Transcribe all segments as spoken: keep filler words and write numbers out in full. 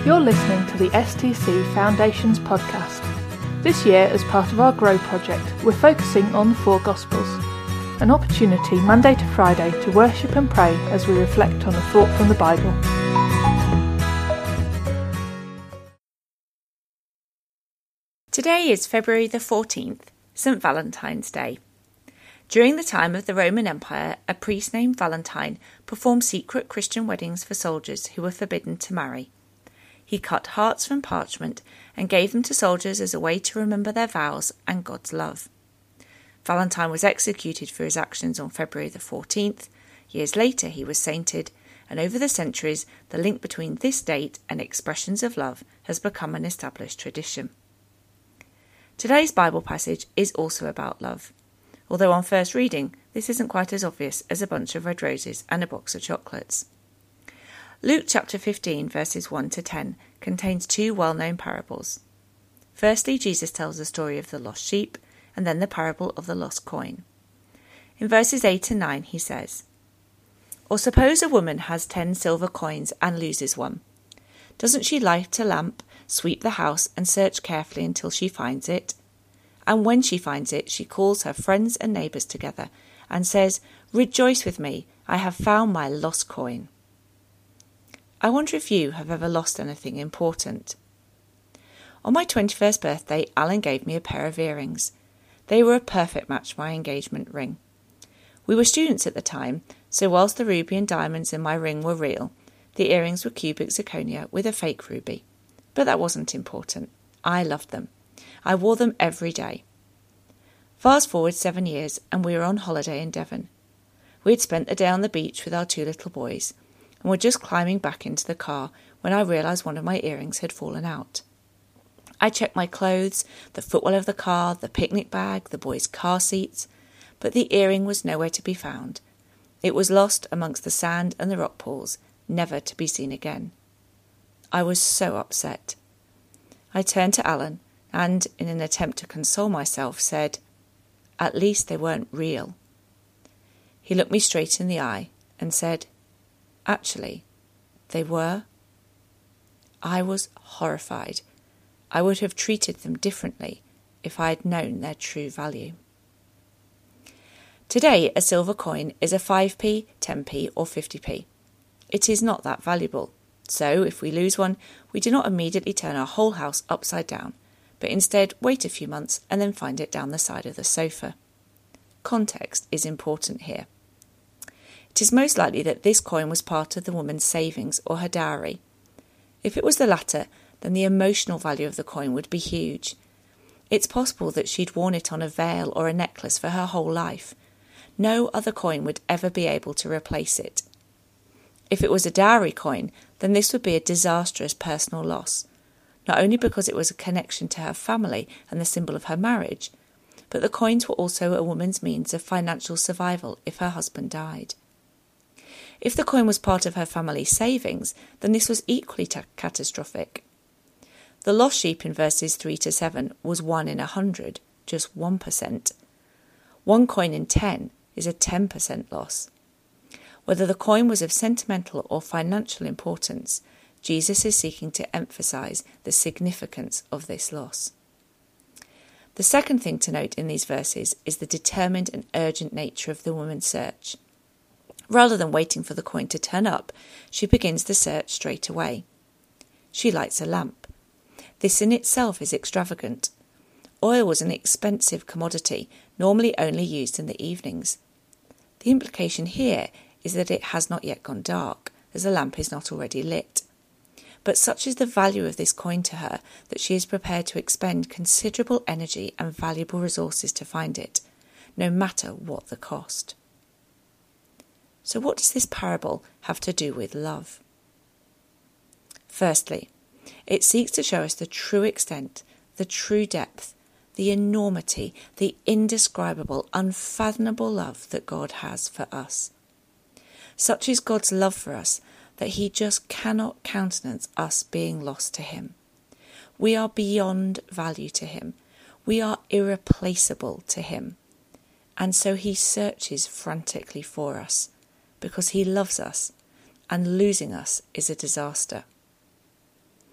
You're listening to the S T C Foundations podcast. This year, as part of our Grow project, we're focusing on the four Gospels, an opportunity Monday to Friday to worship and pray as we reflect on a thought from the Bible. Today is February the fourteenth, Saint Valentine's Day. During the time of the Roman Empire, a priest named Valentine performed secret Christian weddings for soldiers who were forbidden to marry. He cut hearts from parchment and gave them to soldiers as a way to remember their vows and God's love. Valentine was executed for his actions on February the fourteenth. Years later he was sainted, and over the centuries the link between this date and expressions of love has become an established tradition. Today's Bible passage is also about love, although on first reading this isn't quite as obvious as a bunch of red roses and a box of chocolates. Luke chapter fifteen verses one to ten contains two well-known parables. Firstly, Jesus tells the story of the lost sheep, and then the parable of the lost coin. In verses eight and nine he says, "Or suppose a woman has ten silver coins and loses one. Doesn't she light a lamp, sweep the house, and search carefully until she finds it? And when she finds it, she calls her friends and neighbours together and says, 'Rejoice with me, I have found my lost coin.'" I wonder if you have ever lost anything important. On my twenty-first birthday, Alan gave me a pair of earrings. They were a perfect match for my engagement ring. We were students at the time, so whilst the ruby and diamonds in my ring were real, the earrings were cubic zirconia with a fake ruby. But that wasn't important. I loved them. I wore them every day. Fast forward seven years and we were on holiday in Devon. We had spent the day on the beach with our two little boys and were just climbing back into the car when I realised one of my earrings had fallen out. I checked my clothes, the footwell of the car, the picnic bag, the boys' car seats, but the earring was nowhere to be found. It was lost amongst the sand and the rock pools, never to be seen again. I was so upset. I turned to Alan and, in an attempt to console myself, said, "At least they weren't real." He looked me straight in the eye and said, "Actually, they were." I was horrified. I would have treated them differently if I had known their true value. Today, a silver coin is a five p, ten p or fifty p. It is not that valuable, so if we lose one, we do not immediately turn our whole house upside down, but instead wait a few months and then find it down the side of the sofa. Context is important here. It is most likely that this coin was part of the woman's savings or her dowry. If it was the latter, then the emotional value of the coin would be huge. It's possible that she'd worn it on a veil or a necklace for her whole life. No other coin would ever be able to replace it. If it was a dowry coin, then this would be a disastrous personal loss, not only because it was a connection to her family and the symbol of her marriage, but the coins were also a woman's means of financial survival if her husband died. If the coin was part of her family's savings, then this was equally ta- catastrophic. The lost sheep in verses three to seven was one in a hundred, just one percent. One coin in ten is a ten percent loss. Whether the coin was of sentimental or financial importance, Jesus is seeking to emphasise the significance of this loss. The second thing to note in these verses is the determined and urgent nature of the woman's search. Rather than waiting for the coin to turn up, she begins the search straight away. She lights a lamp. This in itself is extravagant. Oil was an expensive commodity, normally only used in the evenings. The implication here is that it has not yet gone dark, as the lamp is not already lit. But such is the value of this coin to her that she is prepared to expend considerable energy and valuable resources to find it, no matter what the cost. So what does this parable have to do with love? Firstly, it seeks to show us the true extent, the true depth, the enormity, the indescribable, unfathomable love that God has for us. Such is God's love for us that he just cannot countenance us being lost to him. We are beyond value to him. We are irreplaceable to him. And so he searches frantically for us because he loves us, and losing us is a disaster.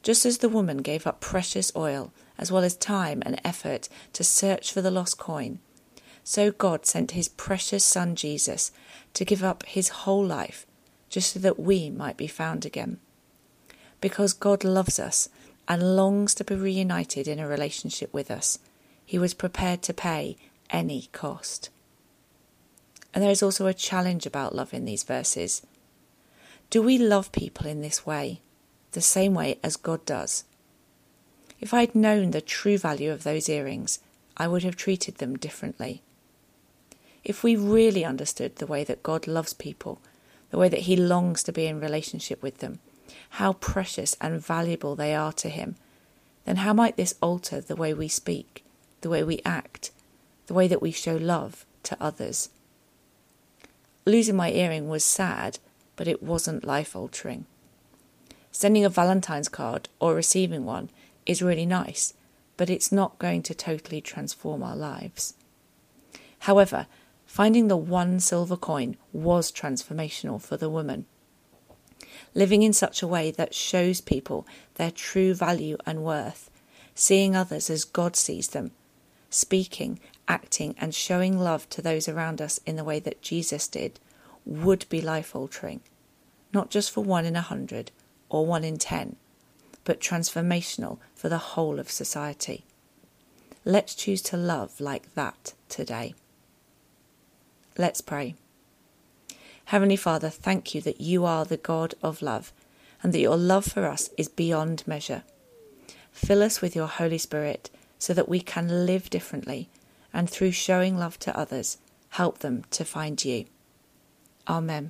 Just as the woman gave up precious oil, as well as time and effort to search for the lost coin, so God sent his precious Son Jesus to give up his whole life just so that we might be found again. Because God loves us and longs to be reunited in a relationship with us, he was prepared to pay any cost. And there is also a challenge about love in these verses. Do we love people in this way, the same way as God does? If I'd known the true value of those earrings, I would have treated them differently. If we really understood the way that God loves people, the way that he longs to be in relationship with them, how precious and valuable they are to him, then how might this alter the way we speak, the way we act, the way that we show love to others? Losing my earring was sad, but it wasn't life-altering. Sending a Valentine's card or receiving one is really nice, but it's not going to totally transform our lives. However, finding the one silver coin was transformational for the woman. Living in such a way that shows people their true value and worth, seeing others as God sees them, speaking, acting and showing love to those around us in the way that Jesus did, would be life-altering, not just for one in a hundred or one in ten, but transformational for the whole of society. Let's choose to love like that today. Let's pray. Heavenly Father, thank you that you are the God of love and that your love for us is beyond measure. Fill us with your Holy Spirit so that we can live differently and through showing love to others, help them to find you. Amen.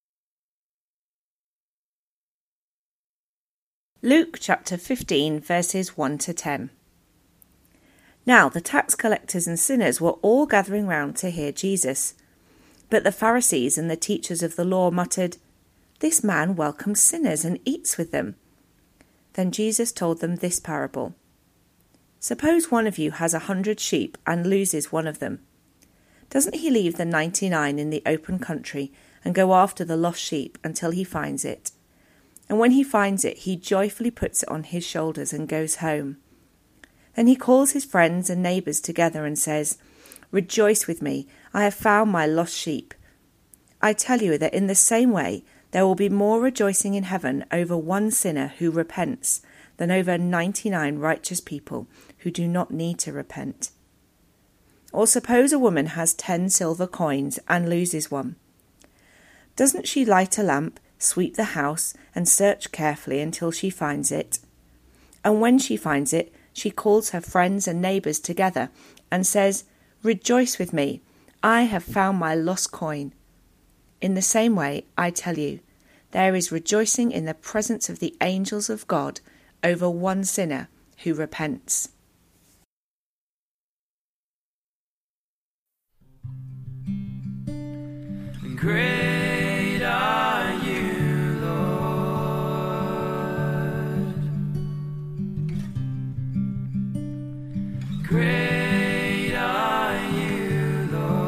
Luke chapter fifteen, verses one to ten. Now the tax collectors and sinners were all gathering round to hear Jesus. But the Pharisees and the teachers of the law muttered, "This man welcomes sinners and eats with them." Then Jesus told them this parable. Suppose one of you has a hundred sheep and loses one of them. Doesn't he leave the ninety-nine in the open country and go after the lost sheep until he finds it? And when he finds it, he joyfully puts it on his shoulders and goes home. Then he calls his friends and neighbours together and says, "Rejoice with me, I have found my lost sheep." I tell you that in the same way there will be more rejoicing in heaven over one sinner who repents than over ninety-nine righteous people who do not need to repent. Or suppose a woman has ten silver coins and loses one. Doesn't she light a lamp, sweep the house, and search carefully until she finds it? And when she finds it, she calls her friends and neighbours together and says, "Rejoice with me, I have found my lost coin." In the same way, I tell you, there is rejoicing in the presence of the angels of God over one sinner who repents. Great are you, Lord. Great are you,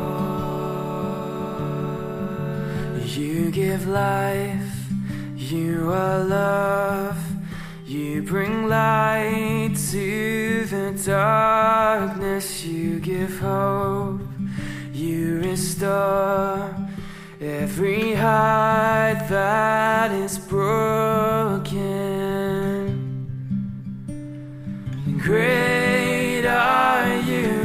Lord. You give life, you are love. You bring light to the darkness. You give hope, you restore every heart that is broken. Great are you,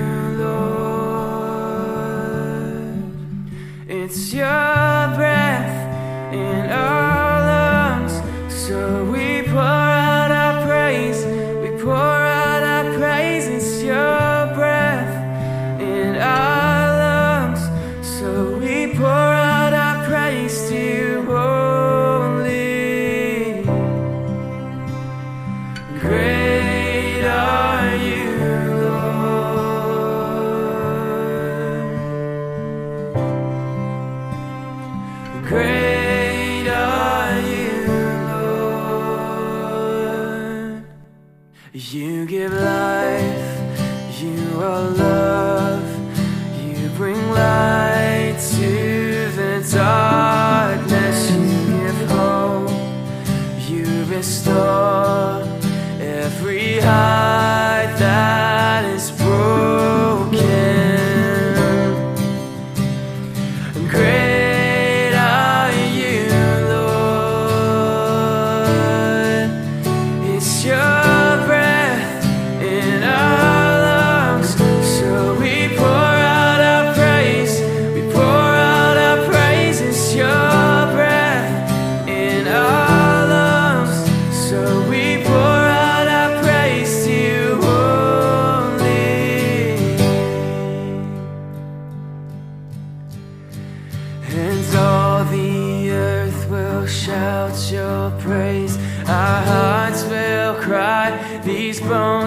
Lord. It's your breath in our lungs, so we pour out our praise. We pour out our praise. It's your breath in our lungs, so we pour out our praise to you only. Great are you, Lord. Great are you, Lord. You give life, you are love. You bring light to the darkness. You give hope, you restore every heart that is broken. Great are you, Lord. It's your breath in our lungs, so we pour out our praise. We pour out our praise. It's your breath in our lungs, so we pour out our praise to you only. And all the earth will shout your praise. Our hearts will cry. These bones